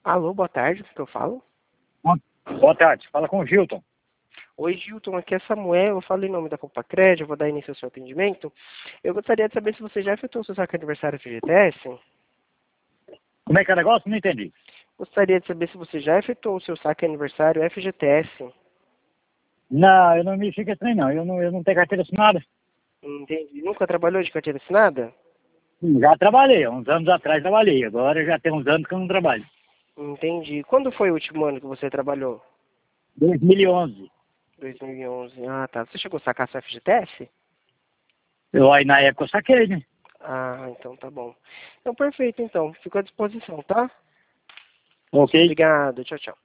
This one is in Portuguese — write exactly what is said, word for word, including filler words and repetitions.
Alô, boa tarde, o que eu falo? Boa tarde, fala com o Gilton. Oi, Gilton, aqui é Samuel, eu falo em nome da Compacred, eu vou dar início ao seu atendimento. Eu gostaria de saber se você já efetuou o seu saque aniversário F G T S. Como é que é o negócio? Não entendi. Gostaria de saber se você já efetuou o seu saque aniversário F G T S. Não, eu não me fico estranho não, eu não, eu não tenho carteira assinada. Entendi. Nunca trabalhou de carteira assinada? Já trabalhei, há uns anos atrás trabalhei, agora já tem uns anos que eu não trabalho. Entendi. Quando foi o último ano que você trabalhou? dois mil e onze. dois mil e onze. Ah, tá. Você chegou a sacar seu F G T S? Eu aí na época eu saquei, né? Ah, então tá bom. Então, perfeito, então. Fico à disposição, tá? Ok. Obrigado. Tchau, tchau.